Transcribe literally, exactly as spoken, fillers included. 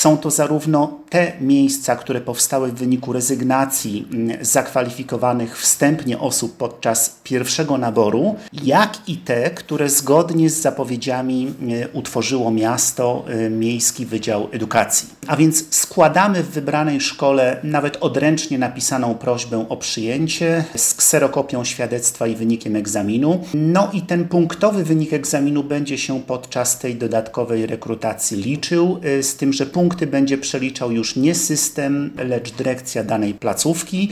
Są to zarówno te miejsca, które powstały w wyniku rezygnacji zakwalifikowanych wstępnie osób podczas pierwszego naboru, jak i te, które zgodnie z zapowiedziami utworzyło miasto, Miejski Wydział Edukacji. A więc składamy w wybranej szkole nawet odręcznie napisaną prośbę o przyjęcie z kserokopią świadectwa i wynikiem egzaminu. No i ten punktowy wynik egzaminu będzie się podczas tej dodatkowej rekrutacji liczył, z tym, że punkty będzie przeliczał już nie system, lecz dyrekcja danej placówki.